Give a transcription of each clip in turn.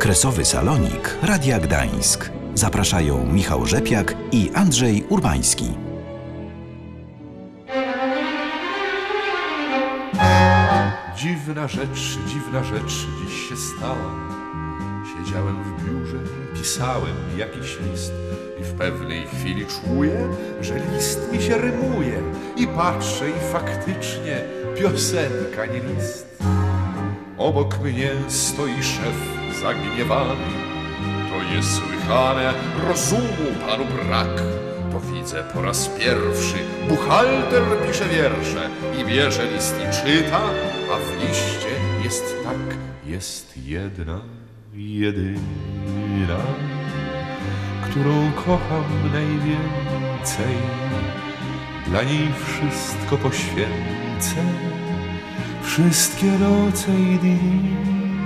Kresowy Salonik Radia Gdańsk. Zapraszają Michał Rzepiak i Andrzej Urbański. Dziwna rzecz dziś się stała. Siedziałem w biurze, pisałem jakiś list i w pewnej chwili czuję, że list mi się rymuje. I patrzę i faktycznie piosenka, nie list. Obok mnie stoi szef zagniewany. To niesłychane, rozumu panu brak. To widzę po raz pierwszy, buchalter pisze wiersze i bierze list i czyta, a w liście jest tak, jest jedna, jedyna, którą kocham najwięcej. Dla niej wszystko poświęcę, wszystkie noce i dni.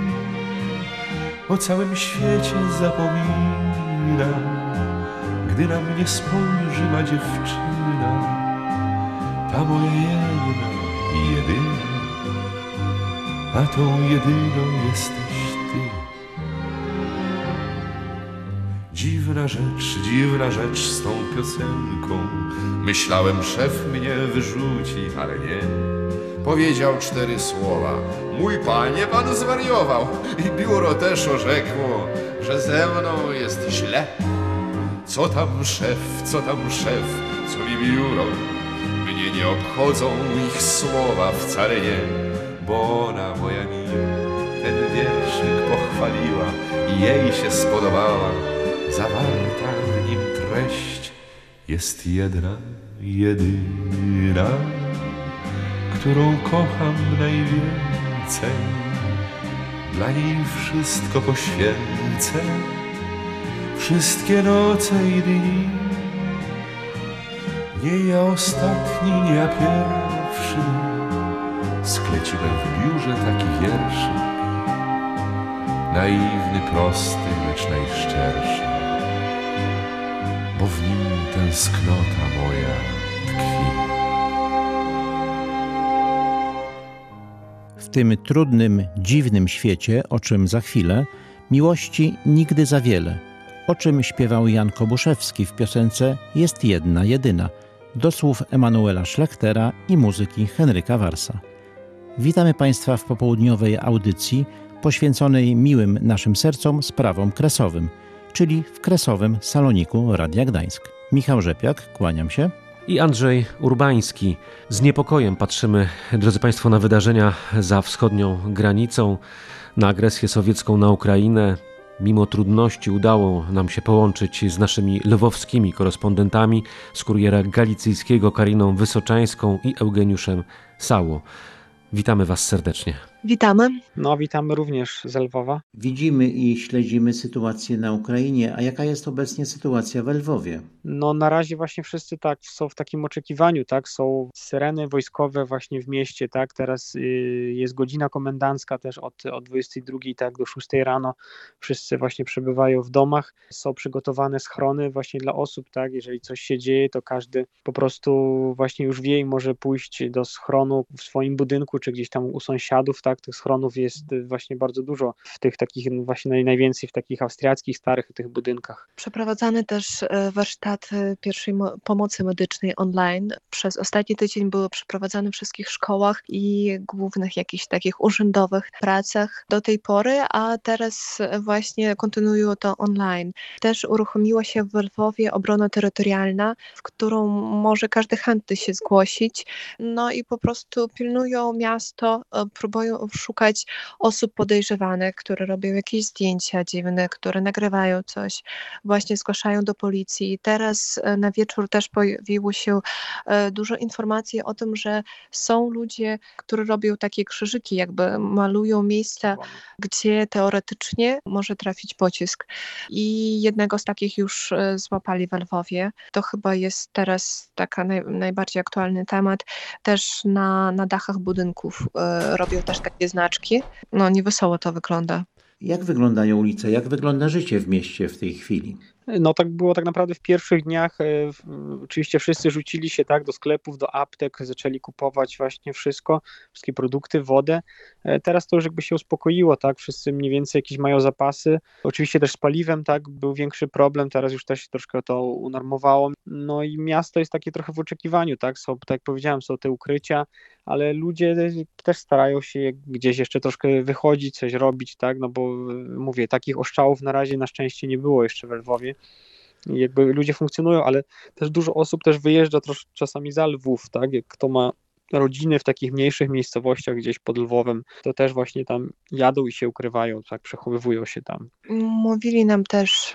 O całym świecie zapominam, gdy na mnie spojrzy ma dziewczyna, ta moja jedna i jedyna, a tą jedyną jesteś ty. Dziwna rzecz z tą piosenką. Myślałem, szef mnie wyrzuci, ale nie. Powiedział 4 słowa. Mój panie, pan zwariował. I biuro też orzekło, że ze mną jest źle. Co tam szef, co mi biuro? Mnie nie obchodzą ich słowa wcale nie. Bo ona, moja miła, ten wierszyk pochwaliła i jej się spodobała. Zawarta w nim treść jest jedna, jedyna, którą kocham najwięcej. Dla niej wszystko poświęcę, wszystkie noce i dni. Nie ja ostatni, nie ja pierwszy skleciłem w biurze taki wierszyk. Naiwny, prosty, lecz najszczerszy, bo w nim tęsknota moja tkwi. W tym trudnym, dziwnym świecie, o czym za chwilę, miłości nigdy za wiele, o czym śpiewał Jan Kobuszewski w piosence Jest jedna, jedyna, do słów Emanuela Schlechtera i muzyki Henryka Warsa. Witamy Państwa w popołudniowej audycji poświęconej miłym naszym sercom sprawom kresowym, czyli w Kresowym Saloniku Radia Gdańsk. Michał Rzepiak, kłaniam się. I Andrzej Urbański. Z niepokojem patrzymy, drodzy Państwo, na wydarzenia za wschodnią granicą, na agresję sowiecką na Ukrainę. Mimo trudności udało nam się połączyć z naszymi lwowskimi korespondentami z Kuriera Galicyjskiego, Kariną Wysoczańską i Eugeniuszem Sało. Witamy Was serdecznie. Witamy. Witamy również z Lwowa. Widzimy i śledzimy sytuację na Ukrainie, a jaka jest obecnie sytuacja we Lwowie? Na razie właśnie wszyscy są w takim oczekiwaniu, są syreny wojskowe właśnie w mieście, teraz jest godzina komendancka też od 22 do 6 rano, wszyscy właśnie przebywają w domach, są przygotowane schrony właśnie dla osób, jeżeli coś się dzieje, to każdy po prostu właśnie już wie i może pójść do schronu w swoim budynku, czy gdzieś tam u sąsiadów, tych schronów jest właśnie bardzo dużo w tych takich właśnie najwięcej w takich austriackich starych tych budynkach. Przeprowadzany też warsztat pierwszej pomocy medycznej online. Przez ostatni tydzień były przeprowadzane w wszystkich szkołach i głównych jakichś takich urzędowych pracach do tej pory, a teraz właśnie kontynuują to online. Też uruchomiła się w Lwowie obrona terytorialna, w którą może każdy chętny się zgłosić, i po prostu pilnują miasto, próbują szukać osób podejrzewanych, które robią jakieś zdjęcia dziwne, które nagrywają coś, właśnie zgłaszają do policji. Teraz na wieczór też pojawiło się dużo informacji o tym, że są ludzie, którzy robią takie krzyżyki, jakby malują miejsca, gdzie teoretycznie może trafić pocisk. I jednego z takich już złapali w Lwowie. To chyba jest teraz taka najbardziej aktualny temat. Też na dachach budynków robią też takie znaczki. Niewesoło to wygląda. Jak wyglądają ulice? Jak wygląda życie w mieście w tej chwili? No tak było tak naprawdę w pierwszych dniach. Oczywiście wszyscy rzucili się tak do sklepów, do aptek, zaczęli kupować właśnie wszystko, wszystkie produkty, wodę. Teraz to już jakby się uspokoiło, tak? Wszyscy mniej więcej jakieś mają zapasy. Oczywiście też z paliwem, tak? Był większy problem, teraz już też się troszkę to unormowało. No i miasto jest takie trochę w oczekiwaniu, tak? Są, tak jak powiedziałem, są te ukrycia, ale ludzie też starają się gdzieś jeszcze troszkę wychodzić, coś robić, tak? No bo mówię, takich oszczałów na razie na szczęście nie było jeszcze w Lwowie. I jakby ludzie funkcjonują, ale też dużo osób też wyjeżdża czasami za Lwów, tak? Jak kto ma rodziny w takich mniejszych miejscowościach gdzieś pod Lwowem, to też właśnie tam jadą i się ukrywają, tak? Przechowywują się tam. Mówili nam też,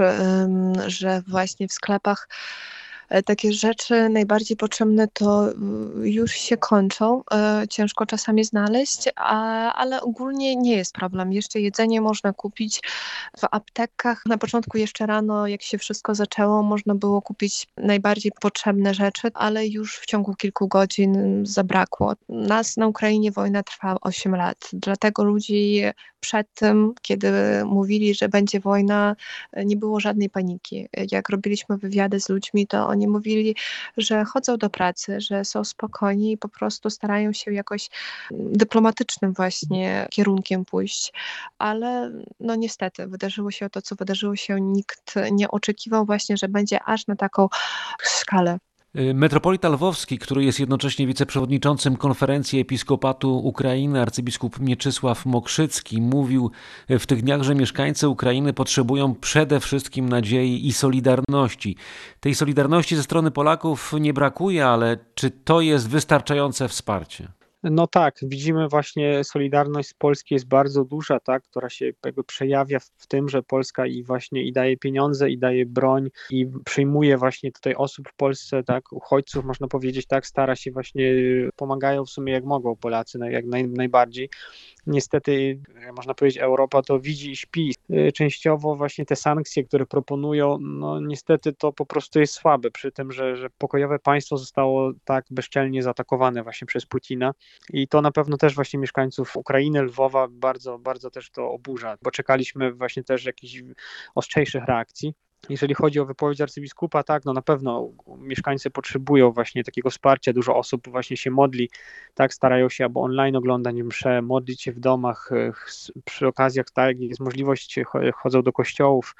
że właśnie w sklepach takie rzeczy najbardziej potrzebne to już się kończą. Ciężko czasami znaleźć, ale ogólnie nie jest problem. Jeszcze jedzenie można kupić w aptekach. Na początku jeszcze rano, jak się wszystko zaczęło, można było kupić najbardziej potrzebne rzeczy, ale już w ciągu kilku godzin zabrakło. Nas na Ukrainie wojna trwa 8 lat, dlatego ludzi przed tym, kiedy mówili, że będzie wojna, nie było żadnej paniki. Jak robiliśmy wywiady z ludźmi, to oni mówili, że chodzą do pracy, że są spokojni i po prostu starają się jakoś dyplomatycznym właśnie kierunkiem pójść. Ale no niestety wydarzyło się to, co wydarzyło się. Nikt nie oczekiwał właśnie, że będzie aż na taką skalę. Metropolita Lwowski, który jest jednocześnie wiceprzewodniczącym Konferencji Episkopatu Ukrainy, arcybiskup Mieczysław Mokrzycki, mówił w tych dniach, że mieszkańcy Ukrainy potrzebują przede wszystkim nadziei i solidarności. Tej solidarności ze strony Polaków nie brakuje, ale czy to jest wystarczające wsparcie? No tak, widzimy właśnie solidarność z Polski jest bardzo duża, tak, która się jakby przejawia w tym, że Polska i daje pieniądze, i daje broń, i przyjmuje właśnie tutaj osób w Polsce, tak, uchodźców, można powiedzieć, tak, stara się właśnie, pomagają w sumie jak mogą Polacy, jak najbardziej. Niestety, można powiedzieć, Europa to widzi i śpi. Częściowo właśnie te sankcje, które proponują, no niestety to po prostu jest słabe, przy tym, że pokojowe państwo zostało tak bezczelnie zaatakowane właśnie przez Putina i to na pewno też właśnie mieszkańców Ukrainy, Lwowa bardzo, bardzo też to oburza, bo czekaliśmy właśnie też jakichś ostrzejszych reakcji. Jeżeli chodzi o wypowiedź arcybiskupa, tak, no na pewno mieszkańcy potrzebują właśnie takiego wsparcia, dużo osób właśnie się modli, tak, starają się albo online oglądać msze, modlić się w domach, przy okazjach, tak, jest możliwość, chodzą do kościołów,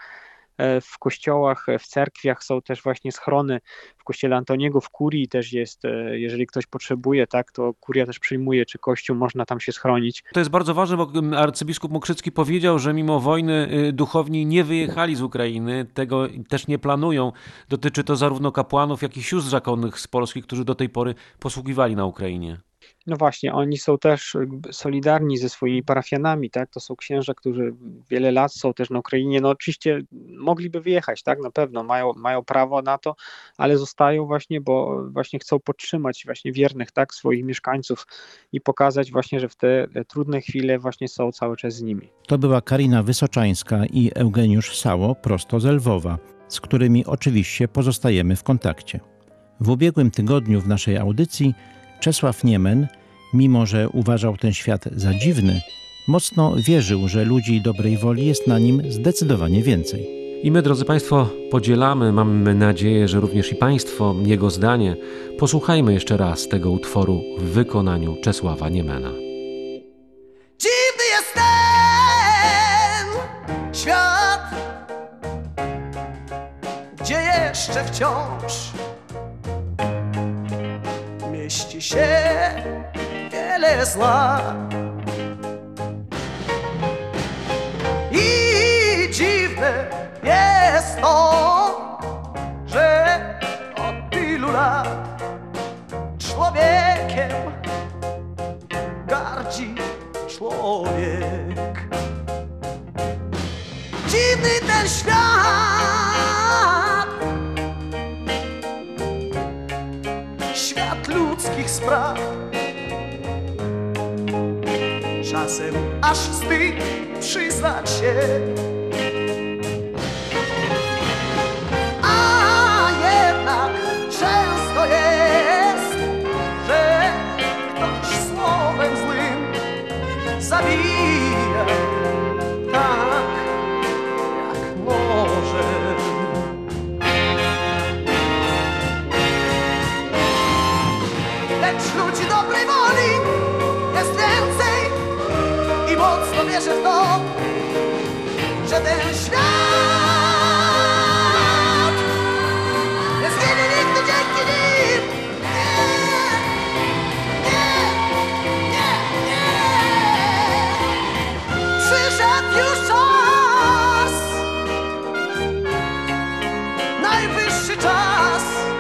w kościołach, w cerkwiach są też właśnie schrony, w kościele Antoniego, w kurii też jest, jeżeli ktoś potrzebuje, tak, to kuria też przyjmuje, czy kościół, można tam się schronić. To jest bardzo ważne, bo arcybiskup Mokrzycki powiedział, że mimo wojny duchowni nie wyjechali z Ukrainy, tego też nie planują. Dotyczy to zarówno kapłanów, jak i sióstr zakonnych z Polski, którzy do tej pory posługiwali na Ukrainie. No właśnie, oni są też solidarni ze swoimi parafianami, tak? To są księża, którzy wiele lat są też na Ukrainie. No oczywiście mogliby wyjechać, tak? Na pewno mają prawo na to, ale zostają właśnie, bo właśnie chcą podtrzymać właśnie wiernych, tak? Swoich mieszkańców i pokazać właśnie, że w te trudne chwile właśnie są cały czas z nimi. To była Karina Wysoczańska i Eugeniusz Sało prosto z Lwowa, z którymi oczywiście pozostajemy w kontakcie. W ubiegłym tygodniu w naszej audycji Czesław Niemen, mimo że uważał ten świat za dziwny, mocno wierzył, że ludzi dobrej woli jest na nim zdecydowanie więcej. I my, drodzy Państwo, podzielamy, mamy nadzieję, że również i Państwo, jego zdanie. Posłuchajmy jeszcze raz tego utworu w wykonaniu Czesława Niemena. Dziwny jest ten świat, gdzie jeszcze wciąż mieści się wiele zła. I dziwne jest to, że od tylu lat człowiekiem gardzi człowiek. Dziwny ten świat, świat ludzkich spraw. Czasem aż wstyd przyznać się, a jednak często jest, że ktoś słowem złym zabija tak jak może. że ten świat nie zginie nigdy dzięki nim. Nie. Przyszedł już czas, najwyższy czas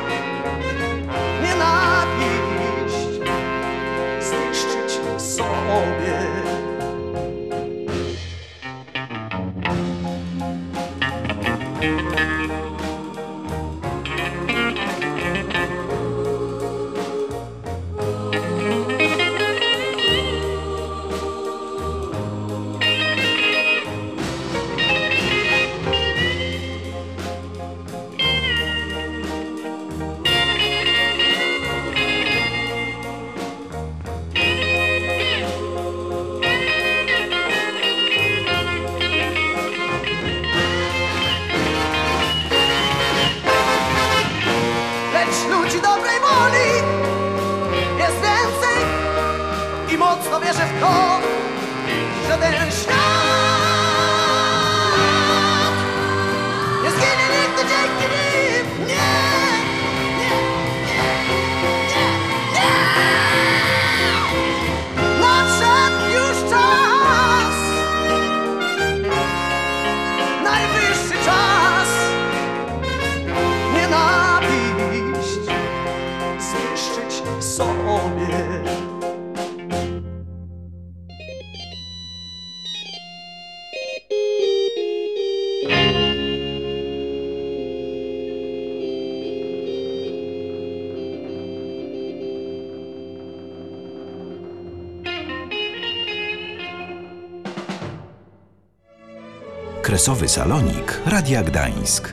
nienawiść zniszczyć sobie. Ludzi dobrej woli jest więcej i mocno wierzę w to, że ten świat nie zginie nigdy dzięki nim. Nie. Nadszedł już czas, najwyższy czas nienawiść zniszczyć sobie. Kresowy salonik Radia Gdańsk.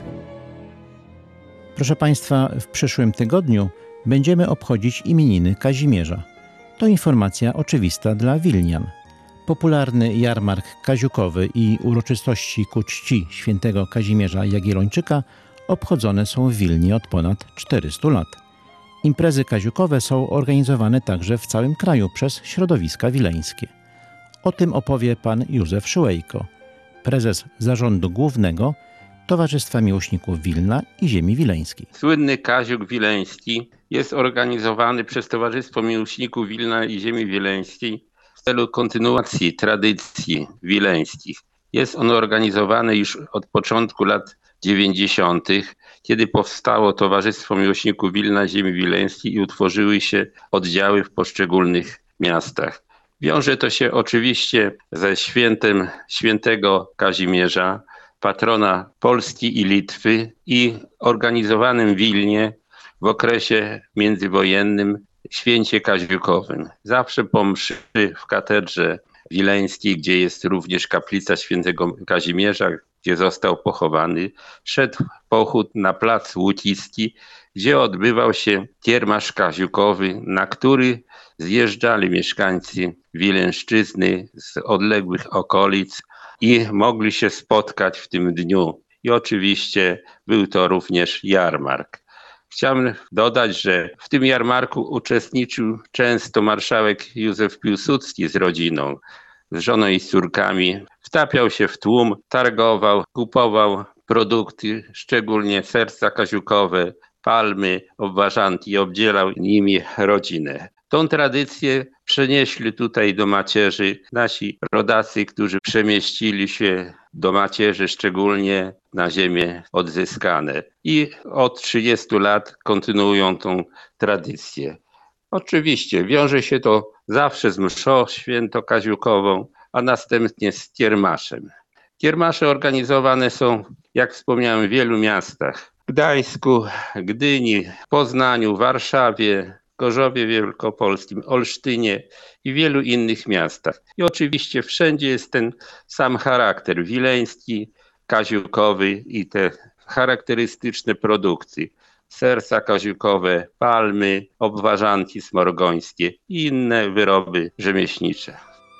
Proszę Państwa, w przyszłym tygodniu będziemy obchodzić imieniny Kazimierza. To informacja oczywista dla Wilnian. Popularny jarmark kaziukowy i uroczystości ku czci świętego Kazimierza Jagiellończyka obchodzone są w Wilnie od ponad 400 lat. Imprezy kaziukowe są organizowane także w całym kraju przez środowiska wileńskie. O tym opowie pan Józef Szyłejko, prezes Zarządu Głównego Towarzystwa Miłośników Wilna i Ziemi Wileńskiej. Słynny Kaziuk Wileński jest organizowany przez Towarzystwo Miłośników Wilna i Ziemi Wileńskiej w celu kontynuacji tradycji wileńskich. Jest on organizowany już od początku lat 90., kiedy powstało Towarzystwo Miłośników Wilna i Ziemi Wileńskiej i utworzyły się oddziały w poszczególnych miastach. Wiąże to się oczywiście ze świętem świętego Kazimierza, patrona Polski i Litwy, i organizowanym w Wilnie w okresie międzywojennym święcie kaziukowym. Zawsze po mszy w katedrze wileńskiej, gdzie jest również kaplica świętego Kazimierza, gdzie został pochowany, szedł pochód na plac Łuciski, gdzie odbywał się kiermasz kaziukowy, na który zjeżdżali mieszkańcy Wileńszczyzny z odległych okolic i mogli się spotkać w tym dniu. I oczywiście był to również jarmark. Chciałem dodać, że w tym jarmarku uczestniczył często marszałek Józef Piłsudski z rodziną, z żoną i z córkami. Wtapiał się w tłum, targował, kupował produkty, szczególnie serca kaziukowe, palmy, obwarzanki, i obdzielał nimi rodzinę. Tą tradycję przenieśli tutaj do macierzy nasi rodacy, którzy przemieścili się do macierzy, szczególnie na ziemię odzyskane. I od 30 lat kontynuują tą tradycję. Oczywiście wiąże się to zawsze z mszą świętokaziukową, a następnie z kiermaszem. Kiermasze organizowane są, jak wspomniałem, w wielu miastach. W Gdańsku, Gdyni, Poznaniu, Warszawie, Gorzowie Wielkopolskim, Olsztynie i wielu innych miastach. I oczywiście wszędzie jest ten sam charakter wileński, kaziukowy i te charakterystyczne produkty. Serca kaziukowe, palmy, obwarzanki smorgońskie i inne wyroby rzemieślnicze.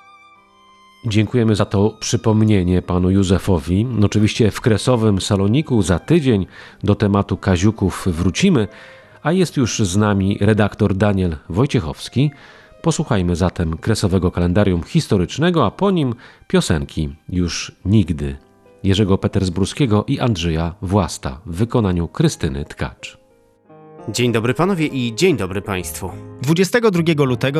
Dziękujemy za to przypomnienie panu Józefowi. Oczywiście w Kresowym Saloniku za tydzień do tematu kaziuków wrócimy, a jest już z nami redaktor Daniel Wojciechowski. Posłuchajmy zatem Kresowego Kalendarium Historycznego, a po nim piosenki Już Nigdy Jerzego Petersburskiego i Andrzeja Własta w wykonaniu Krystyny Tkacz. Dzień dobry panowie i dzień dobry państwu. 22 lutego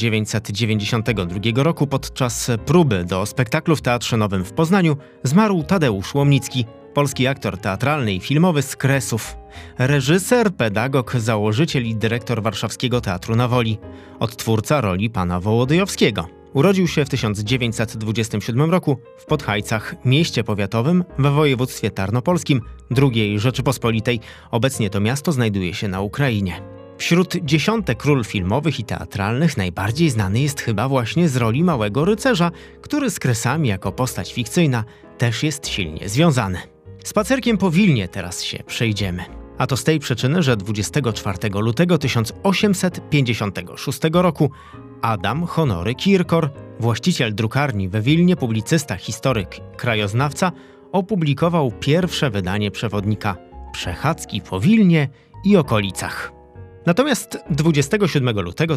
1992 roku podczas próby do spektaklu w Teatrze Nowym w Poznaniu zmarł Tadeusz Łomnicki, polski aktor teatralny i filmowy z Kresów. Reżyser, pedagog, założyciel i dyrektor Warszawskiego Teatru na Woli. Odtwórca roli pana Wołodyjowskiego. Urodził się w 1927 roku w Podhajcach, mieście powiatowym we województwie tarnopolskim II Rzeczypospolitej. Obecnie to miasto znajduje się na Ukrainie. Wśród dziesiątek ról filmowych i teatralnych najbardziej znany jest chyba właśnie z roli Małego Rycerza, który z Kresami jako postać fikcyjna też jest silnie związany. Spacerkiem po Wilnie teraz się przejdziemy. A to z tej przyczyny, że 24 lutego 1856 roku Adam Honory Kirkor, właściciel drukarni we Wilnie, publicysta, historyk, krajoznawca, opublikował pierwsze wydanie przewodnika Przechadzki po Wilnie i okolicach. Natomiast 27 lutego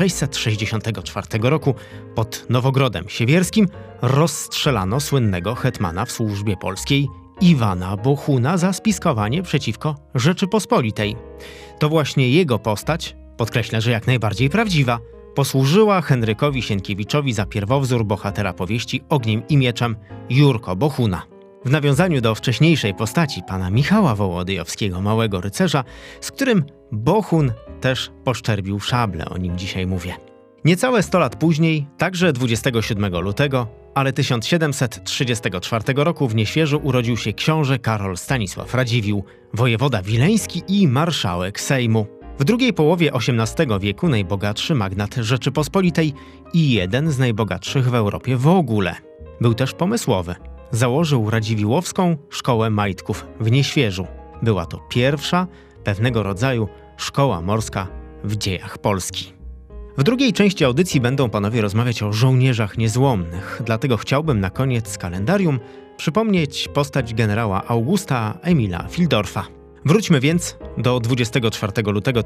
1664 roku pod Nowogrodem Siewierskim rozstrzelano słynnego hetmana w służbie polskiej Iwana Bohuna za spiskowanie przeciwko Rzeczypospolitej. To właśnie jego postać, podkreślę, że jak najbardziej prawdziwa, posłużyła Henrykowi Sienkiewiczowi za pierwowzór bohatera powieści Ogniem i mieczem Jurko Bohuna. W nawiązaniu do wcześniejszej postaci pana Michała Wołodyjowskiego, Małego Rycerza, z którym Bohun też poszczerbił szable, o nim dzisiaj mówię. Niecałe 100 lat później, także 27 lutego, ale 1734 roku w Nieświeżu urodził się książę Karol Stanisław Radziwiłł, wojewoda wileński i marszałek Sejmu. W drugiej połowie XVIII wieku najbogatszy magnat Rzeczypospolitej i jeden z najbogatszych w Europie w ogóle. Był też pomysłowy. Założył Radziwiłłowską Szkołę Majtków w Nieświeżu. Była to pierwsza, pewnego rodzaju szkoła morska w dziejach Polski. W drugiej części audycji będą panowie rozmawiać o żołnierzach niezłomnych, dlatego chciałbym na koniec kalendarium przypomnieć postać generała Augusta Emila Fildorfa. Wróćmy więc do 24 lutego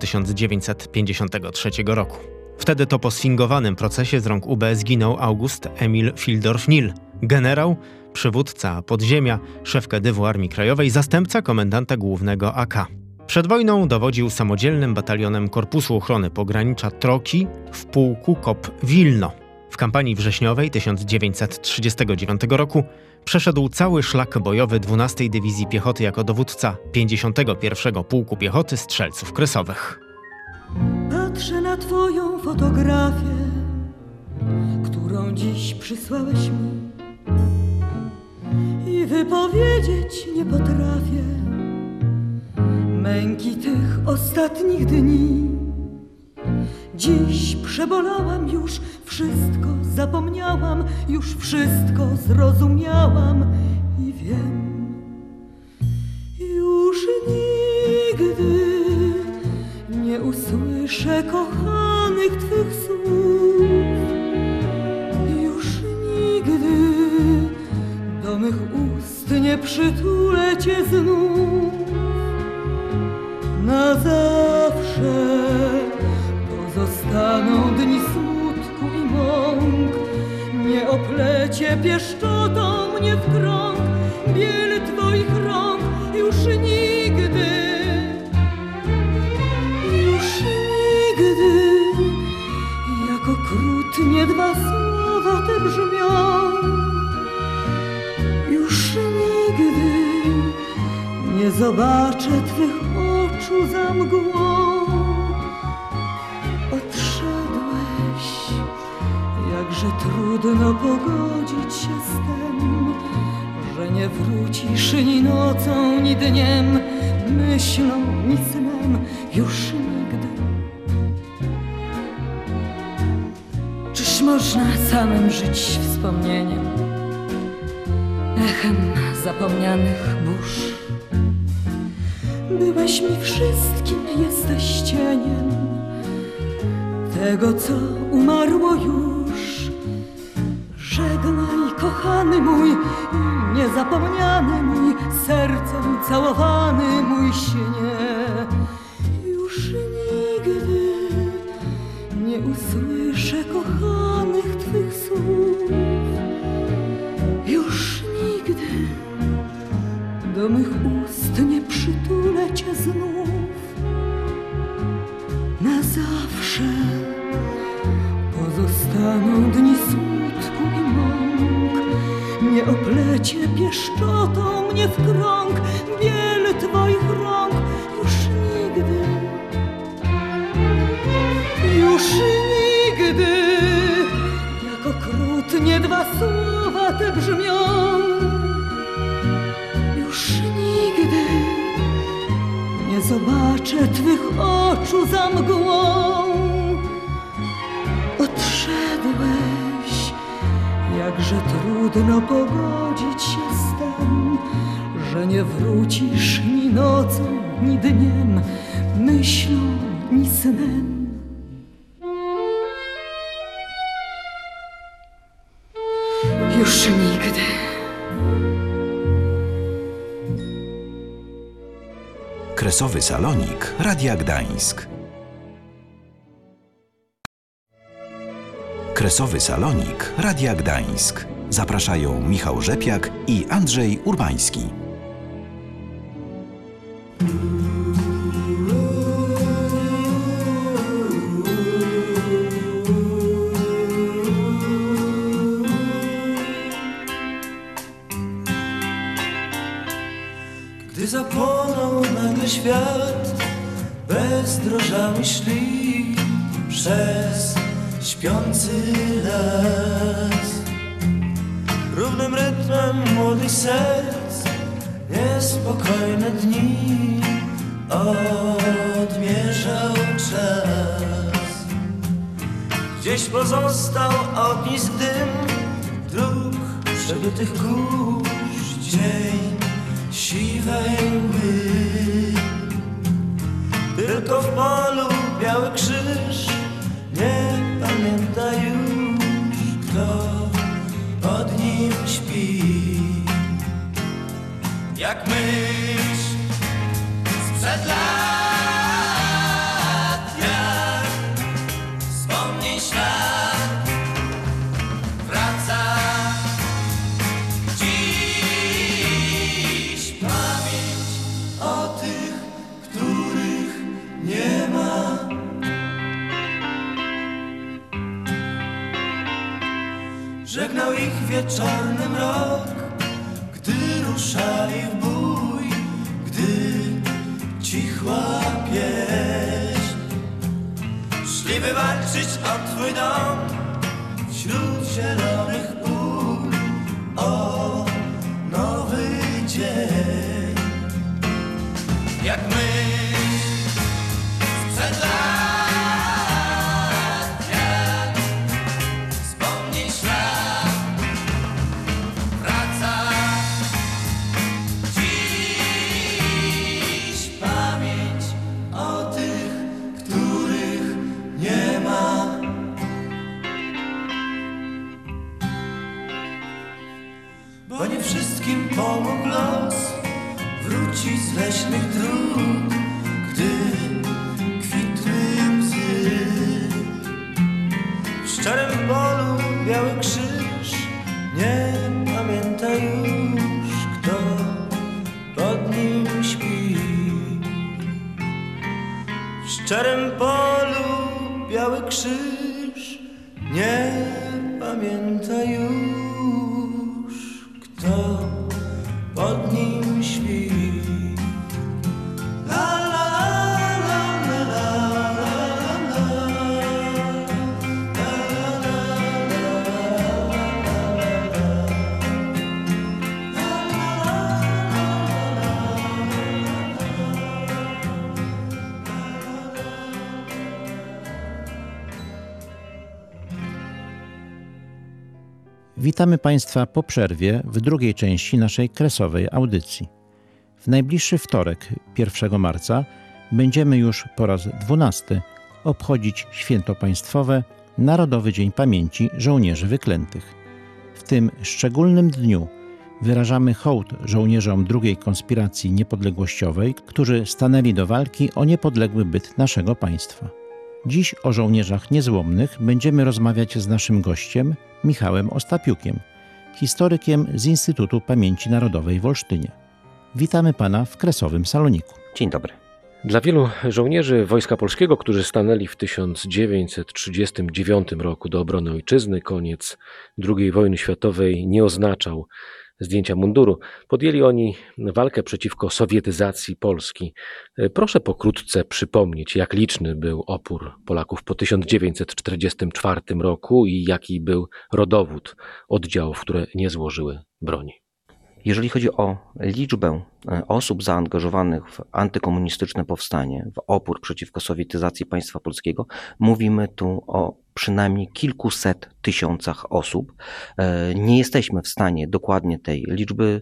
1953 roku. Wtedy to po sfingowanym procesie z rąk UB zginął August Emil Fildorf-Nil, generał, przywódca podziemia, szef KDW Armii Krajowej, zastępca komendanta głównego AK. Przed wojną dowodził samodzielnym batalionem Korpusu Ochrony Pogranicza Troki w pułku KOP Wilno. W kampanii wrześniowej 1939 roku przeszedł cały szlak bojowy 12 Dywizji Piechoty jako dowódca 51 Pułku Piechoty Strzelców Kresowych. Patrzę na twoją fotografię, którą dziś przysłałeś mi, i wypowiedzieć nie potrafię męki tych ostatnich dni. Dziś przebolałam, już wszystko zapomniałam, już wszystko zrozumiałam i wiem, już nigdy nie usłyszę kochanych twych słów. Już nigdy do mych ust nie przytulę cię znów. Na zawsze pozostaną dni smutku i mąk, nie oplecie pieszczotą mnie w krąg biel twoich rąk. Już nigdy jak okrutnie dwa słowa te brzmią. Już nigdy nie zobaczę twych oczu za mgłą. Odszedłeś, jakże trudno pogodzić się z tym, że nie wrócisz ni nocą, ni dniem, myślą, ni snem. Już nigdy. Czyż można samym żyć wspomnieniem, echem zapomnianych burz? Byłeś mi wszystkim, jesteś cieniem tego, co umarło już. Żegnaj, kochany mój, niezapomniany mój, sercem całowany mój śnie. Już nigdy nie usłyszę kochanych twych słów. Już nigdy do mych ust nie przytulę cię znów na zawsze. Pozostaną dni smutku i mąk, nie oplecie pieszczotą mnie w krąg biel twoich rąk. Już nigdy, jak okrutnie dwa słowa te brzmią. Już nigdy nie zobaczę twych oczu za mgłą. Odszedłeś, jakże trudno pogodzić się z tym, że nie wrócisz ni nocą, ni dniem, myślą, ni snem. Już nigdy. Kresowy salonik Radia Gdańsk. Kresowy salonik Radia Gdańsk. Zapraszają Michał Rzepiak i Andrzej Urbański. Gdy zapłonął nagle świat, bezdrożami szli przez śpiący las. Równym rytmem młodych serc niespokojne dni odmierzał czas. Gdzieś pozostał ognisk dym dróg przebytych kurz, dzień siwej mgły. Tylko w polu biały krzyż nie pamięta już, kto pod nim śpi. Jak myśl sprzed lat, jak wspomnień ślad wraca dziś pamięć o tych, których nie ma. Żegnał ich wieczorny mrok, gdy ruszali w bój, gdy cichła pieśń. Szli wywalczyć o twój dom wśród zielonych pól, o nowy dzień. Jak myśl sprzed lat, jak wspomnień ślad wraca dziś pamięć o tych, których nie ma. Bo nie wszystkim pomógł los wrócić z leśnych dróg, gdy kwitły łzy. W szczerym polu biały krzyż nie pamięta już, kto pod nim śpi. W szczerym polu biały krzyż nie pamięta już, kto pod nim śpi. La la la la la la la Witamy Państwa po przerwie w drugiej części naszej kresowej audycji. W najbliższy wtorek, 1 marca, będziemy już po raz 12 obchodzić święto państwowe Narodowy Dzień Pamięci Żołnierzy Wyklętych. W tym szczególnym dniu wyrażamy hołd żołnierzom II konspiracji niepodległościowej, którzy stanęli do walki o niepodległy byt naszego państwa. Dziś o żołnierzach niezłomnych będziemy rozmawiać z naszym gościem, Michałem Ostapiukiem, historykiem z Instytutu Pamięci Narodowej w Olsztynie. Witamy Pana w Kresowym Saloniku. Dzień dobry. Dla wielu żołnierzy Wojska Polskiego, którzy stanęli w 1939 roku do obrony ojczyzny, koniec II wojny światowej nie oznaczał zdjęcia munduru. Podjęli oni walkę przeciwko sowietyzacji Polski. Proszę pokrótce przypomnieć, jak liczny był opór Polaków po 1944 roku i jaki był rodowód oddziałów, które nie złożyły broni. Jeżeli chodzi o liczbę osób zaangażowanych w antykomunistyczne powstanie, w opór przeciwko sowietyzacji państwa polskiego, mówimy tu o przynajmniej kilkuset tysiącach osób. Nie jesteśmy w stanie dokładnie tej liczby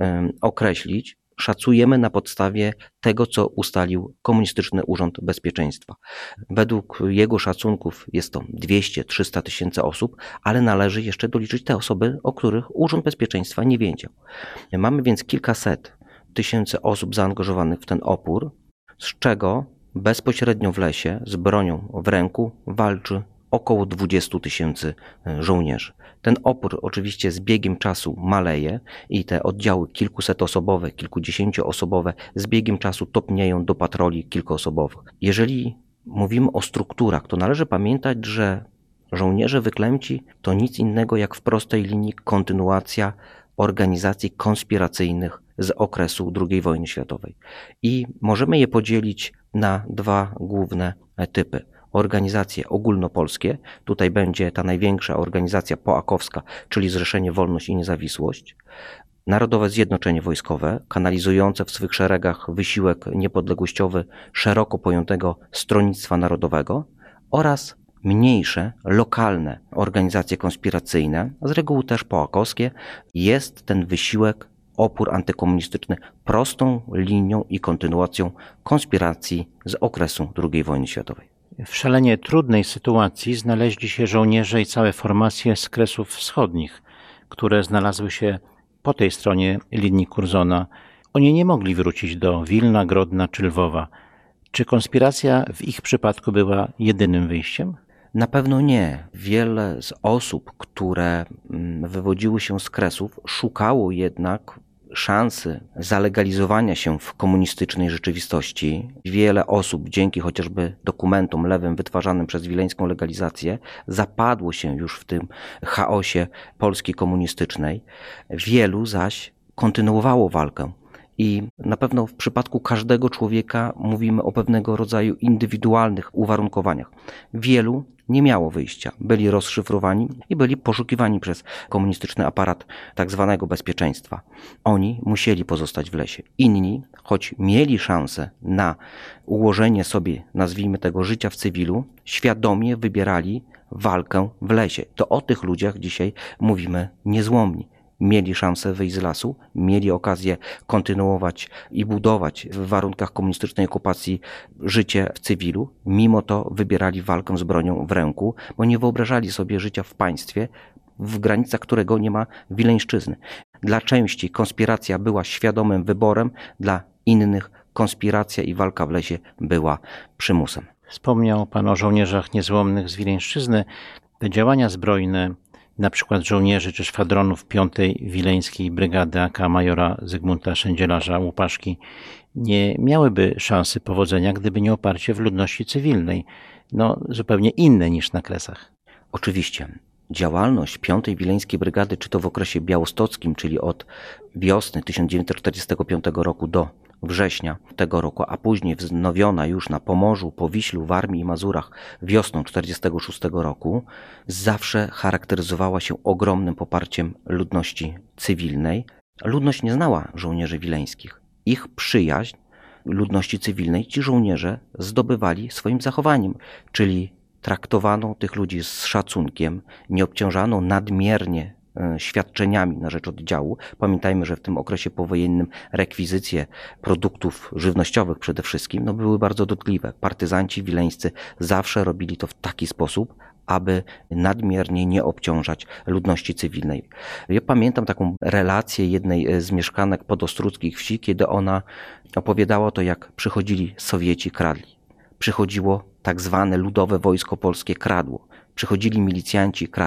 określić. Szacujemy na podstawie tego, co ustalił Komunistyczny Urząd Bezpieczeństwa. Według jego szacunków jest to 200-300 tysięcy osób, ale należy jeszcze doliczyć te osoby, o których Urząd Bezpieczeństwa nie wiedział. Mamy więc kilkaset tysięcy osób zaangażowanych w ten opór, z czego bezpośrednio w lesie z bronią w ręku walczy około 20 tysięcy żołnierzy. Ten opór oczywiście z biegiem czasu maleje i te oddziały kilkusetosobowe, kilkudziesięcioosobowe z biegiem czasu topnieją do patroli kilkuosobowych. Jeżeli mówimy o strukturach, to należy pamiętać, że żołnierze wyklęci to nic innego jak w prostej linii kontynuacja organizacji konspiracyjnych z okresu II wojny światowej. I możemy je podzielić na dwa główne typy. Organizacje ogólnopolskie, tutaj będzie ta największa organizacja poakowska, czyli Zrzeszenie Wolność i Niezawisłość, Narodowe Zjednoczenie Wojskowe, kanalizujące w swych szeregach wysiłek niepodległościowy szeroko pojętego stronnictwa narodowego oraz mniejsze, lokalne organizacje konspiracyjne, z reguły też poakowskie. Jest ten wysiłek, opór antykomunistyczny prostą linią i kontynuacją konspiracji z okresu II wojny światowej. W szalenie trudnej sytuacji znaleźli się żołnierze i całe formacje z Kresów Wschodnich, które znalazły się po tej stronie linii Curzona. Oni nie mogli wrócić do Wilna, Grodna czy Lwowa. Czy konspiracja w ich przypadku była jedynym wyjściem? Na pewno nie. Wiele z osób, które wywodziły się z Kresów, szukało jednak szansy zalegalizowania się w komunistycznej rzeczywistości. Wiele osób dzięki chociażby dokumentom lewym wytwarzanym przez wileńską legalizację zapadło się już w tym chaosie Polski komunistycznej. Wielu zaś kontynuowało walkę. I na pewno w przypadku każdego człowieka mówimy o pewnego rodzaju indywidualnych uwarunkowaniach. Wielu nie miało wyjścia. Byli rozszyfrowani i byli poszukiwani przez komunistyczny aparat tak zwanego bezpieczeństwa. Oni musieli pozostać w lesie. Inni, choć mieli szansę na ułożenie sobie, nazwijmy tego, życia w cywilu, świadomie wybierali walkę w lesie. To o tych ludziach dzisiaj mówimy niezłomni. Mieli szansę wyjść z lasu, mieli okazję kontynuować i budować w warunkach komunistycznej okupacji życie w cywilu. Mimo to wybierali walkę z bronią w ręku, bo nie wyobrażali sobie życia w państwie, w granicach którego nie ma wileńszczyzny. Dla części konspiracja była świadomym wyborem, dla innych konspiracja i walka w lesie była przymusem. Wspomniał Pan o żołnierzach niezłomnych z wileńszczyzny. Te działania zbrojne, na przykład żołnierzy czy szwadronów 5. Wileńskiej Brygady AK majora Zygmunta Szędzielarza-Łupaszki nie miałyby szansy powodzenia, gdyby nie oparcie w ludności cywilnej, zupełnie inne niż na Kresach. Oczywiście. Działalność 5. Wileńskiej Brygady, czy to w okresie białostockim, czyli od wiosny 1945 roku do września tego roku, a później wznowiona już na Pomorzu, Powiślu, Warmii i Mazurach wiosną 1946 roku, zawsze charakteryzowała się ogromnym poparciem ludności cywilnej. Ludność nie znała żołnierzy wileńskich. Ich przyjaźń ludności cywilnej ci żołnierze zdobywali swoim zachowaniem, czyli traktowano tych ludzi z szacunkiem, nie obciążano nadmiernie świadczeniami na rzecz oddziału. Pamiętajmy, że w tym okresie powojennym rekwizycje produktów żywnościowych przede wszystkim były bardzo dotkliwe. Partyzanci wileńscy zawsze robili to w taki sposób, aby nadmiernie nie obciążać ludności cywilnej. Ja pamiętam taką relację jednej z mieszkanek podostruckich wsi, kiedy ona opowiadała to, jak przychodzili Sowieci, kradli. Przychodziło tak zwane Ludowe Wojsko Polskie, kradło. Przychodzili milicjanci, kradli.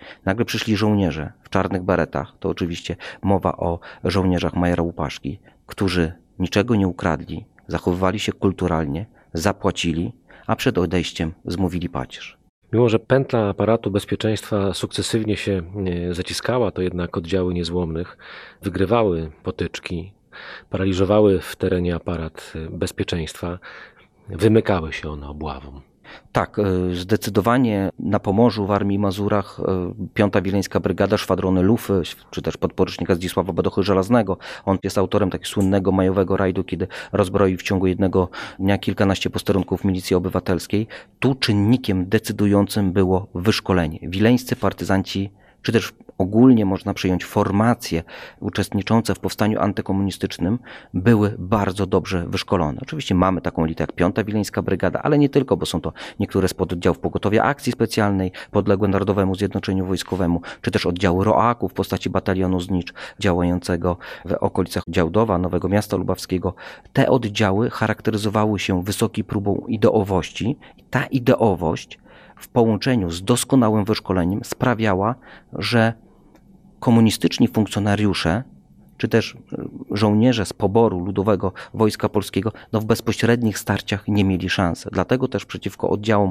Nagle przyszli żołnierze w czarnych beretach, to oczywiście mowa o żołnierzach majora Łupaszki, którzy niczego nie ukradli, zachowywali się kulturalnie, zapłacili, a przed odejściem zmówili pacierz. Mimo że pętla aparatu bezpieczeństwa sukcesywnie się zaciskała, to jednak oddziały niezłomnych wygrywały potyczki, paraliżowały w terenie aparat bezpieczeństwa, wymykały się one obławom. Tak, zdecydowanie na Pomorzu w Armii Mazurach 5. Wileńska Brygada Szwadrony Lufy, czy też podporucznika Zdzisława Badochy-Żelaznego. On jest autorem takiego słynnego majowego rajdu, kiedy rozbroił w ciągu jednego dnia kilkanaście posterunków milicji obywatelskiej. Tu czynnikiem decydującym było wyszkolenie. Wileńscy partyzanci, czy też ogólnie można przyjąć formacje uczestniczące w powstaniu antykomunistycznym, były bardzo dobrze wyszkolone. Oczywiście mamy taką elitę jak 5. Wileńska Brygada, ale nie tylko, bo są to niektóre z pododdziałów Pogotowia Akcji Specjalnej, podległe Narodowemu Zjednoczeniu Wojskowemu, czy też oddziały ROAK-u w postaci batalionu Znicz działającego w okolicach Działdowa, Nowego Miasta Lubawskiego. Te oddziały charakteryzowały się wysoką próbą ideowości. Ta ideowość w połączeniu z doskonałym wyszkoleniem sprawiała, że komunistyczni funkcjonariusze, czy też żołnierze z poboru Ludowego Wojska Polskiego w bezpośrednich starciach nie mieli szansy. Dlatego też przeciwko oddziałom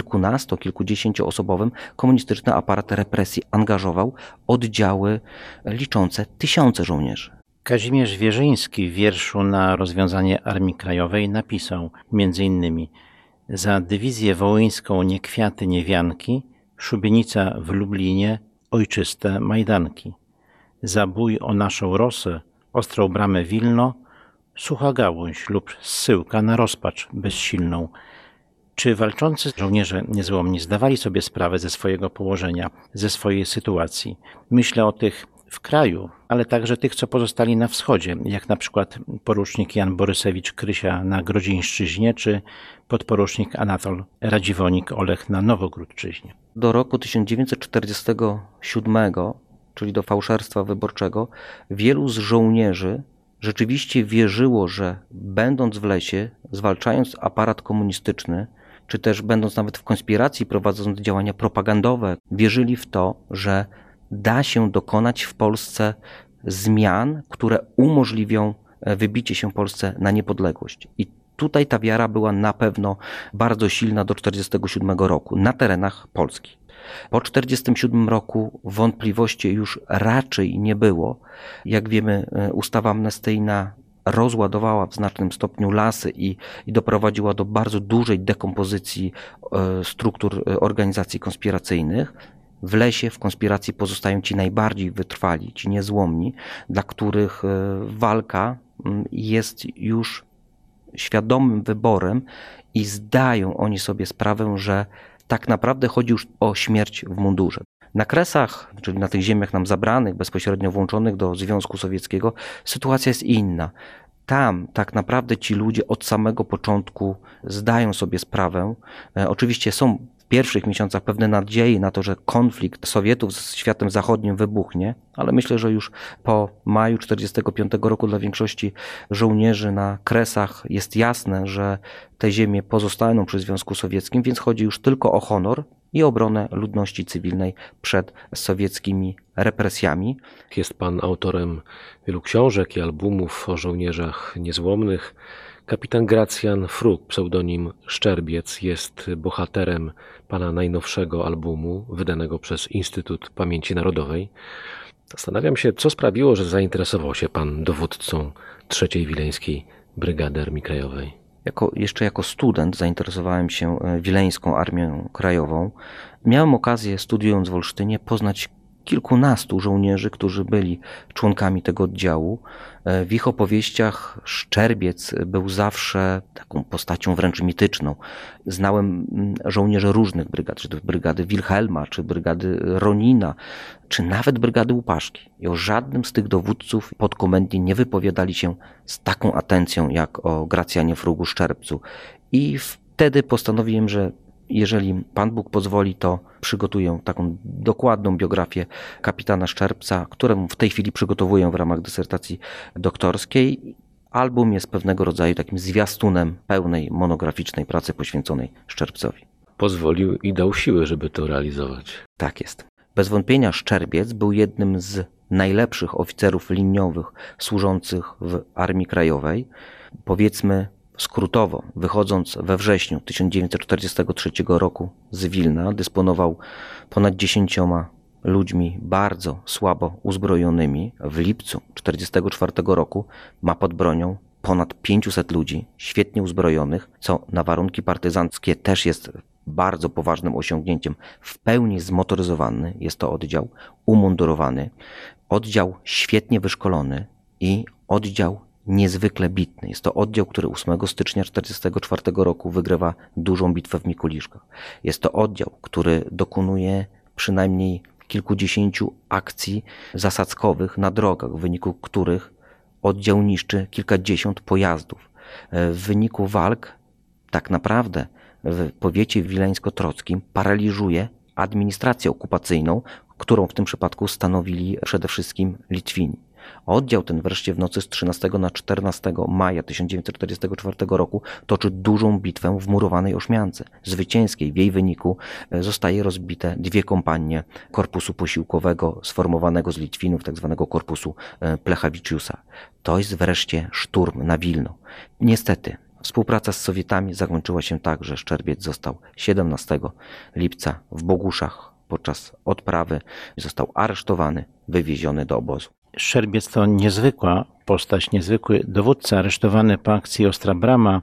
kilkudziesięcioosobowym komunistyczny aparat represji angażował oddziały liczące tysiące żołnierzy. Kazimierz Wierzyński w wierszu na rozwiązanie Armii Krajowej napisał m.in. za dywizję wołyńską nie kwiaty, nie wianki, szubienica w Lublinie, ojczyste majdanki. Za bój o naszą Rosę, ostrą bramę Wilno, sucha gałąź lub zsyłka na rozpacz bezsilną. Czy walczący żołnierze niezłomni zdawali sobie sprawę ze swojego położenia, ze swojej sytuacji? Myślę o tych w kraju, ale także tych, co pozostali na wschodzie, jak na przykład porucznik Jan Borysewicz-Krysia na Grodzieńszczyźnie, czy podporucznik Anatol Radziwonik-Olech na Nowogródczyźnie. Do roku 1947, czyli do fałszerstwa wyborczego, wielu z żołnierzy rzeczywiście wierzyło, że będąc w lesie, zwalczając aparat komunistyczny, czy też będąc nawet w konspiracji, prowadząc działania propagandowe, wierzyli w to, że da się dokonać w Polsce zmian, które umożliwią wybicie się Polsce na niepodległość. I tutaj ta wiara była na pewno bardzo silna do 1947 roku na terenach Polski. Po 1947 roku wątpliwości już raczej nie było. Jak wiemy, ustawa amnestyjna rozładowała w znacznym stopniu lasy i doprowadziła do bardzo dużej dekompozycji struktur organizacji konspiracyjnych. W lesie, w konspiracji pozostają ci najbardziej wytrwali, ci niezłomni, dla których walka jest już świadomym wyborem i zdają oni sobie sprawę, że tak naprawdę chodzi już o śmierć w mundurze. Na Kresach, czyli na tych ziemiach nam zabranych, bezpośrednio włączonych do Związku Sowieckiego, sytuacja jest inna. Tam tak naprawdę ci ludzie od samego początku zdają sobie sprawę. Oczywiście są w pierwszych miesiącach pewne nadzieje na to, że konflikt Sowietów z światem zachodnim wybuchnie, ale myślę, że już po maju 1945 roku dla większości żołnierzy na Kresach jest jasne, że te ziemie pozostaną przy Związku Sowieckim, więc chodzi już tylko o honor i obronę ludności cywilnej przed sowieckimi represjami. Jest pan autorem wielu książek i albumów o żołnierzach niezłomnych. Kapitan Gracjan Fruk, pseudonim Szczerbiec, jest bohaterem pana najnowszego albumu, wydanego przez Instytut Pamięci Narodowej. Zastanawiam się, co sprawiło, że zainteresował się pan dowódcą III Wileńskiej Brygady Armii Krajowej. Jeszcze jako student zainteresowałem się Wileńską Armią Krajową. Miałem okazję, studiując w Olsztynie, poznać kilkunastu żołnierzy, którzy byli członkami tego oddziału. W ich opowieściach Szczerbiec był zawsze taką postacią wręcz mityczną. Znałem żołnierzy różnych brygad, czy to brygady Wilhelma, czy brygady Ronina, czy nawet brygady Łupaszki. I o żadnym z tych dowódców podkomendni nie wypowiadali się z taką atencją jak o Gracjanie Frugu Szczerbcu. I wtedy postanowiłem, że jeżeli Pan Bóg pozwoli, to przygotuję taką dokładną biografię kapitana Szczerbca, którą w tej chwili przygotowuję w ramach dysertacji doktorskiej. Album jest pewnego rodzaju takim zwiastunem pełnej monograficznej pracy poświęconej Szczerbcowi. Pozwolił i dał siły, żeby to realizować. Tak jest. Bez wątpienia Szczerbiec był jednym z najlepszych oficerów liniowych służących w Armii Krajowej. Powiedzmy skrótowo, wychodząc we wrześniu 1943 roku z Wilna, dysponował ponad 10 ludźmi bardzo słabo uzbrojonymi. W lipcu 1944 roku ma pod bronią ponad 500 ludzi, świetnie uzbrojonych, co na warunki partyzanckie też jest bardzo poważnym osiągnięciem. W pełni zmotoryzowany jest to oddział, umundurowany, oddział świetnie wyszkolony i oddział niezwykle bitny. Jest to oddział, który 8 stycznia 1944 roku wygrywa dużą bitwę w Mikuliszkach. Jest to oddział, który dokonuje przynajmniej kilkudziesięciu akcji zasadzkowych na drogach, w wyniku których oddział niszczy kilkadziesiąt pojazdów. W wyniku walk tak naprawdę w powiecie wileńsko-trockim paraliżuje administrację okupacyjną, którą w tym przypadku stanowili przede wszystkim Litwini. Oddział ten wreszcie w nocy z 13 na 14 maja 1944 roku toczy dużą bitwę w murowanej Ośmiance. Zwycięskiej w jej wyniku zostaje rozbite 2 kompanie korpusu posiłkowego sformowanego z Litwinów, tzw. korpusu Plechawicziusa. To jest wreszcie szturm na Wilno. Niestety współpraca z Sowietami zakończyła się tak, że Szczerbiec został 17 lipca w Boguszach podczas odprawy został aresztowany, wywieziony do obozu. Szczerbiec to niezwykła postać, niezwykły dowódca, aresztowany po akcji Ostra Brama,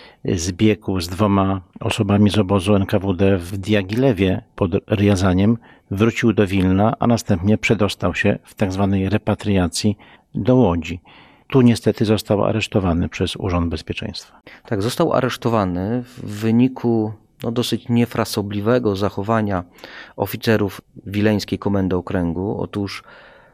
zbiegł z 2 osobami z obozu NKWD w Diagilewie pod Riazaniem, wrócił do Wilna, a następnie przedostał się w tzw. repatriacji do Łodzi. Tu niestety został aresztowany przez Urząd Bezpieczeństwa. Tak, został aresztowany w wyniku dosyć niefrasobliwego zachowania oficerów Wileńskiej Komendy Okręgu. Otóż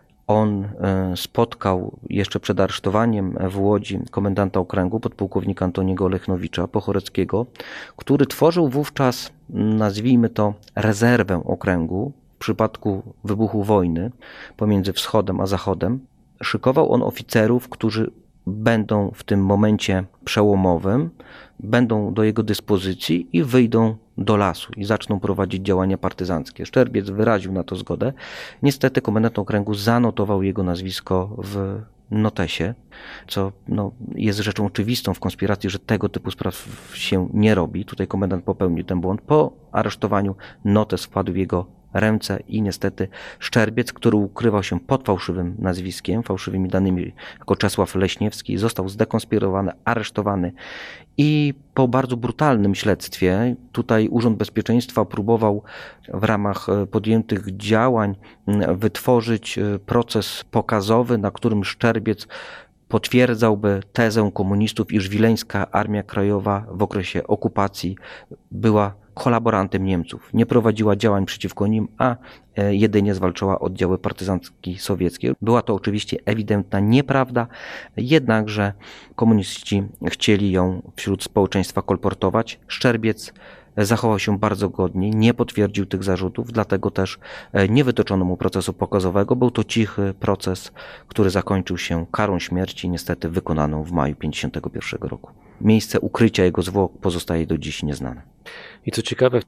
on spotkał jeszcze przed aresztowaniem w Łodzi komendanta okręgu, podpułkownika Antoniego Lechnowicza Pochoreckiego, który tworzył wówczas, nazwijmy to, rezerwę okręgu w przypadku wybuchu wojny pomiędzy wschodem a zachodem. Szykował on oficerów, którzy będą w tym momencie przełomowym, będą do jego dyspozycji i wyjdą do lasu i zaczną prowadzić działania partyzanckie. Szczerbiec wyraził na to zgodę. Niestety komendant okręgu zanotował jego nazwisko w notesie, co jest rzeczą oczywistą w konspiracji, że tego typu spraw się nie robi. Tutaj komendant popełnił ten błąd. Po aresztowaniu notes wpadł w jego ręce i niestety Szczerbiec, który ukrywał się pod fałszywym nazwiskiem, fałszywymi danymi jako Czesław Leśniewski, został zdekonspirowany, aresztowany i po bardzo brutalnym śledztwie, tutaj Urząd Bezpieczeństwa próbował w ramach podjętych działań wytworzyć proces pokazowy, na którym Szczerbiec potwierdzałby tezę komunistów, iż Wileńska Armia Krajowa w okresie okupacji była kolaborantem Niemców. Nie prowadziła działań przeciwko nim, a jedynie zwalczała oddziały partyzanckie sowieckie. Była to oczywiście ewidentna nieprawda, jednakże komuniści chcieli ją wśród społeczeństwa kolportować. Szczerbiec zachował się bardzo godnie, nie potwierdził tych zarzutów, dlatego też nie wytoczono mu procesu pokazowego. Był to cichy proces, który zakończył się karą śmierci, niestety wykonaną w maju 1951 roku. Miejsce ukrycia jego zwłok pozostaje do dziś nieznane. I co ciekawe, w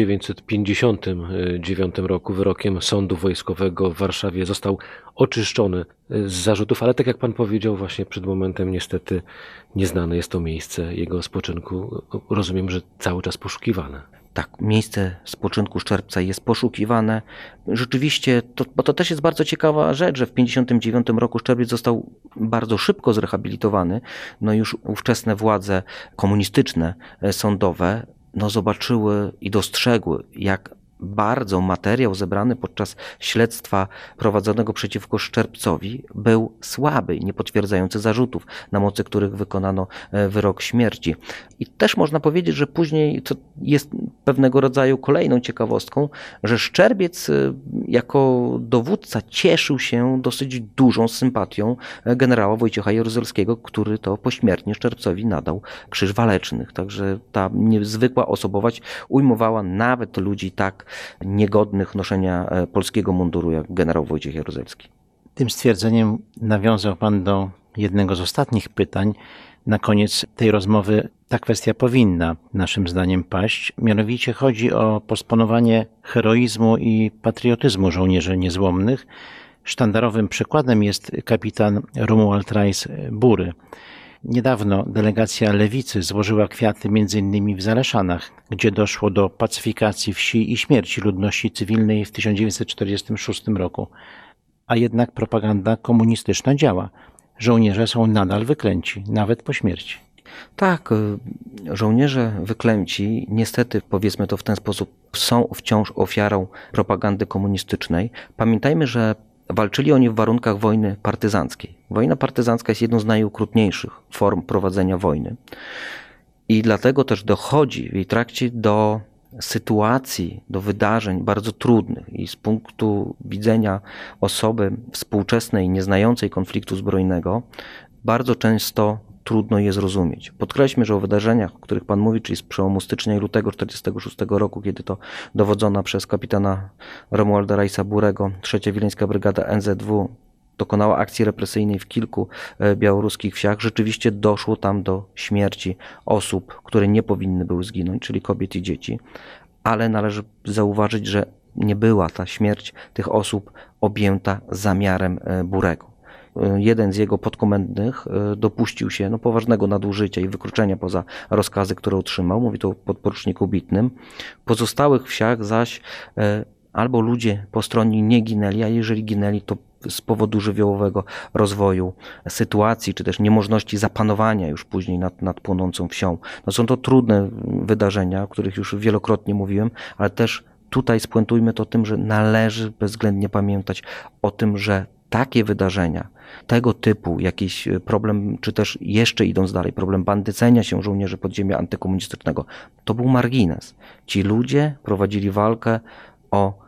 1959 roku wyrokiem Sądu Wojskowego w Warszawie został oczyszczony z zarzutów, ale tak jak pan powiedział właśnie przed momentem, niestety nieznane jest to miejsce jego spoczynku. Rozumiem, że cały czas poszukiwane. Tak, miejsce spoczynku Szczerbca jest poszukiwane. Rzeczywiście, bo to też jest bardzo ciekawa rzecz, że w 1959 roku Szczerbiec został bardzo szybko zrehabilitowany. Już ówczesne władze komunistyczne, sądowe, zobaczyły i dostrzegły, jak bardzo materiał zebrany podczas śledztwa prowadzonego przeciwko Szczerbcowi był słaby, nie potwierdzający zarzutów, na mocy których wykonano wyrok śmierci. I też można powiedzieć, że później, co jest pewnego rodzaju kolejną ciekawostką, że Szczerbiec jako dowódca cieszył się dosyć dużą sympatią generała Wojciecha Jaruzelskiego, który to pośmiertnie Szczerbcowi nadał Krzyż Walecznych. Także ta niezwykła osobowość ujmowała nawet ludzi tak niegodnych noszenia polskiego munduru jak generał Wojciech Jaruzelski. Tym stwierdzeniem nawiązał pan do jednego z ostatnich pytań, na koniec tej rozmowy ta kwestia powinna naszym zdaniem paść. Mianowicie chodzi o posponowanie heroizmu i patriotyzmu żołnierzy niezłomnych. Sztandarowym przykładem jest kapitan Romuald Rajs-Bury. Niedawno delegacja Lewicy złożyła kwiaty m.in. w Zaleszanach, gdzie doszło do pacyfikacji wsi i śmierci ludności cywilnej w 1946 roku. A jednak propaganda komunistyczna działa. Żołnierze są nadal wyklęci, nawet po śmierci. Tak, żołnierze wyklęci, niestety, powiedzmy to w ten sposób, są wciąż ofiarą propagandy komunistycznej. Pamiętajmy, że walczyli oni w warunkach wojny partyzanckiej. Wojna partyzancka jest jedną z najokrutniejszych form prowadzenia wojny. I dlatego też dochodzi w jej trakcie do sytuacji, do wydarzeń bardzo trudnych i z punktu widzenia osoby współczesnej, nieznającej konfliktu zbrojnego, bardzo często trudno je zrozumieć. Podkreślmy, że o wydarzeniach, o których Pan mówi, czyli z przełomu stycznia i lutego 1946 roku, kiedy to dowodzona przez kapitana Romualda Rajsa-Burego 3. Wileńska Brygada NZW dokonała akcji represyjnej w kilku białoruskich wsiach, rzeczywiście doszło tam do śmierci osób, które nie powinny były zginąć, czyli kobiet i dzieci, ale należy zauważyć, że nie była ta śmierć tych osób objęta zamiarem Burego. Jeden z jego podkomendnych dopuścił się poważnego nadużycia i wykroczenia poza rozkazy, które otrzymał. Mówi to o podporuczniku Bitnym. W pozostałych wsiach zaś albo ludzie postronni nie ginęli, a jeżeli ginęli, to z powodu żywiołowego rozwoju sytuacji, czy też niemożności zapanowania już później nad płonącą wsią. No są to trudne wydarzenia, o których już wielokrotnie mówiłem, ale też tutaj spuentujmy to tym, że należy bezwzględnie pamiętać o tym, że takie wydarzenia, tego typu jakiś problem, czy też jeszcze idąc dalej, problem bandycenia się żołnierzy podziemia antykomunistycznego, to był margines. Ci ludzie prowadzili walkę o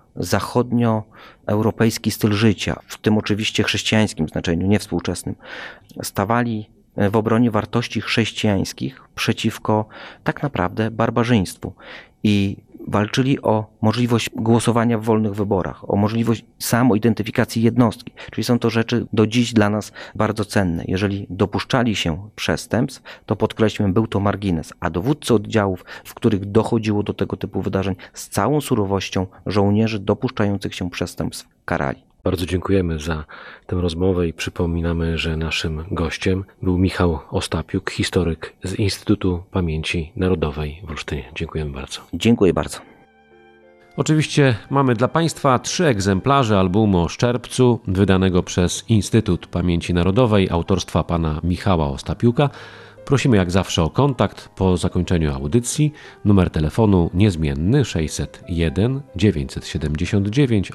zachodnioeuropejski styl życia, w tym oczywiście chrześcijańskim znaczeniu, nie współczesnym. Stawali w obronie wartości chrześcijańskich przeciwko tak naprawdę barbarzyństwu i walczyli o możliwość głosowania w wolnych wyborach, o możliwość samoidentyfikacji jednostki. Czyli są to rzeczy do dziś dla nas bardzo cenne. Jeżeli dopuszczali się przestępstw, to podkreślmy, był to margines, a dowódcy oddziałów, w których dochodziło do tego typu wydarzeń, z całą surowością żołnierzy dopuszczających się przestępstw karali. Bardzo dziękujemy za tę rozmowę i przypominamy, że naszym gościem był Michał Ostapiuk, historyk z Instytutu Pamięci Narodowej w Olsztynie. Dziękujemy bardzo. Dziękuję bardzo. Oczywiście mamy dla Państwa 3 egzemplarze albumu o Szczerbcu, wydanego przez Instytut Pamięci Narodowej, autorstwa pana Michała Ostapiuka. Prosimy jak zawsze o kontakt po zakończeniu audycji. Numer telefonu niezmienny 601 979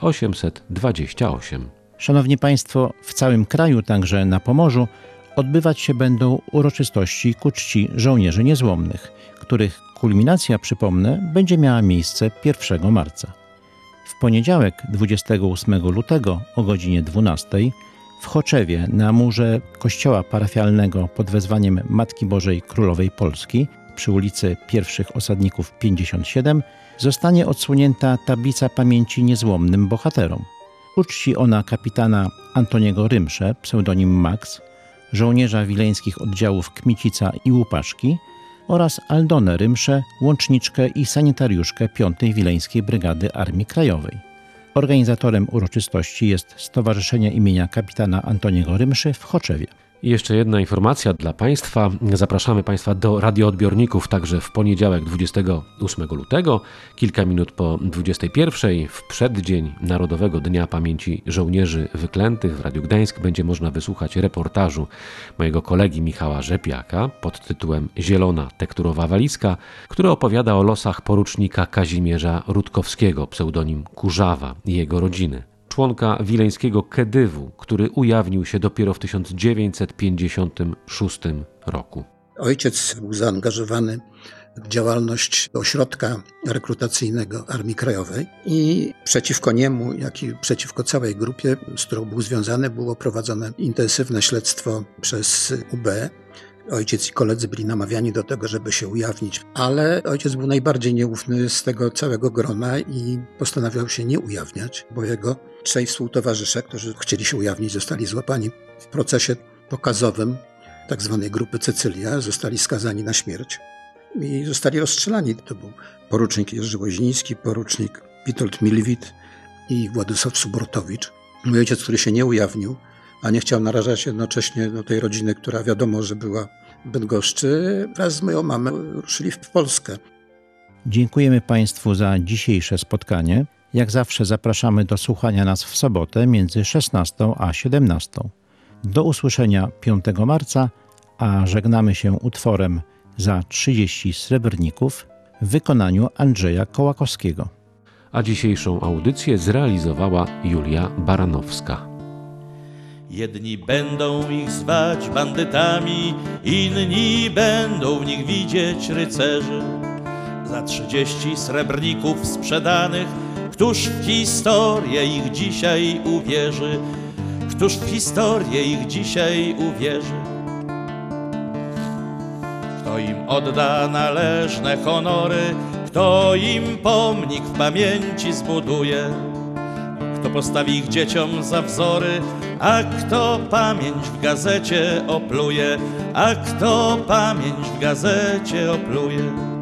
828. Szanowni Państwo, w całym kraju, także na Pomorzu, odbywać się będą uroczystości ku czci żołnierzy niezłomnych, których kulminacja, przypomnę, będzie miała miejsce 1 marca. W poniedziałek 28 lutego o godzinie 12 w Choczewie na murze kościoła parafialnego pod wezwaniem Matki Bożej Królowej Polski przy ulicy Pierwszych Osadników 57 zostanie odsłonięta tablica pamięci niezłomnym bohaterom. Uczci ona kapitana Antoniego Rymszę, pseudonim Max, żołnierza wileńskich oddziałów Kmicica i Łupaszki oraz Aldonę Rymszę, łączniczkę i sanitariuszkę 5. Wileńskiej Brygady Armii Krajowej. Organizatorem uroczystości jest Stowarzyszenie imienia kapitana Antoniego Rymszy w Choczewie. I jeszcze jedna informacja dla Państwa. Zapraszamy Państwa do radioodbiorników także w poniedziałek 28 lutego, kilka minut po 21, w przeddzień Narodowego Dnia Pamięci Żołnierzy Wyklętych w Radiu Gdańsk będzie można wysłuchać reportażu mojego kolegi Michała Rzepiaka pod tytułem Zielona tekturowa walizka, który opowiada o losach porucznika Kazimierza Rutkowskiego, pseudonim Kurzawa, i jego rodziny. Członka wileńskiego Kedywu, który ujawnił się dopiero w 1956 roku. Ojciec był zaangażowany w działalność ośrodka rekrutacyjnego Armii Krajowej i przeciwko niemu, jak i przeciwko całej grupie, z którą był związany, było prowadzone intensywne śledztwo przez UB. Ojciec i koledzy byli namawiani do tego, żeby się ujawnić, ale ojciec był najbardziej nieufny z tego całego grona i postanawiał się nie ujawniać, bo jego 3 współtowarzysze, którzy chcieli się ujawnić, zostali złapani w procesie pokazowym tak zwanej grupy Cecylia, zostali skazani na śmierć i zostali rozstrzelani. To był porucznik Jerzy Woźniński, porucznik Witold Milwid i Władysław Subortowicz. Mój ojciec, który się nie ujawnił, a nie chciał narażać jednocześnie do tej rodziny, która wiadomo, że była w Bydgoszczy, wraz z moją mamą ruszyli w Polskę. Dziękujemy Państwu za dzisiejsze spotkanie. Jak zawsze zapraszamy do słuchania nas w sobotę między 16 a 17. Do usłyszenia 5 marca, a żegnamy się utworem Za 30 srebrników w wykonaniu Andrzeja Kołakowskiego. A dzisiejszą audycję zrealizowała Julia Baranowska. Jedni będą ich zwać bandytami, inni będą w nich widzieć rycerzy. Za 30 srebrników sprzedanych, któż w historię ich dzisiaj uwierzy? Któż w historię ich dzisiaj uwierzy? Kto im odda należne honory, kto im pomnik w pamięci zbuduje, kto postawi ich dzieciom za wzory, a kto pamięć w gazecie opluje, a kto pamięć w gazecie opluje.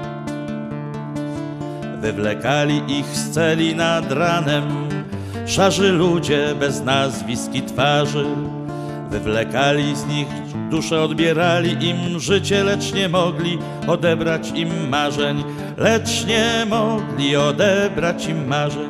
Wywlekali ich z celi nad ranem szarzy ludzie bez nazwisk i twarzy. Wywlekali z nich dusze, odbierali im życie, lecz nie mogli odebrać im marzeń, lecz nie mogli odebrać im marzeń.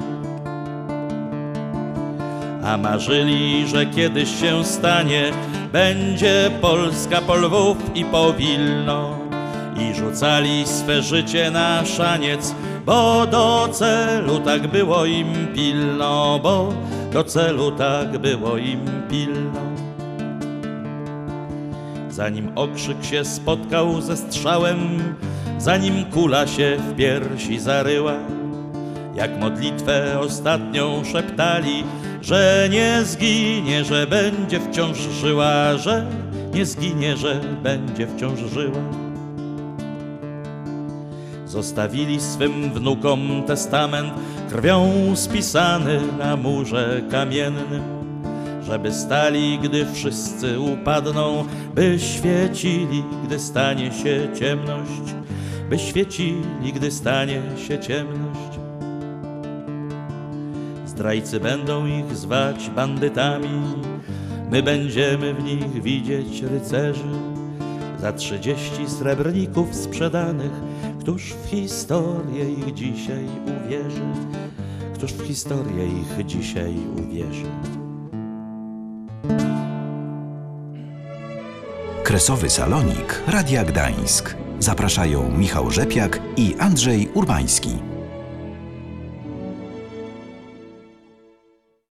A marzyli, że kiedyś się stanie, będzie Polska po Lwów i po Wilno, i rzucali swe życie na szaniec, bo do celu tak było im pilno, bo do celu tak było im pilno. Zanim okrzyk się spotkał ze strzałem, zanim kula się w piersi zaryła, jak modlitwę ostatnią szeptali, że nie zginie, że będzie wciąż żyła, że nie zginie, że będzie wciąż żyła. Zostawili swym wnukom testament, krwią spisany na murze kamiennym, żeby stali, gdy wszyscy upadną, by świecili, gdy stanie się ciemność, by świecili, gdy stanie się ciemność. Zdrajcy będą ich zwać bandytami, my będziemy w nich widzieć rycerzy. Za 30 srebrników sprzedanych, któż w historię ich dzisiaj uwierzy? Któż w historię ich dzisiaj uwierzy? Kresowy Salonik Radia Gdańsk. Zapraszają Michał Rzepiak i Andrzej Urbański.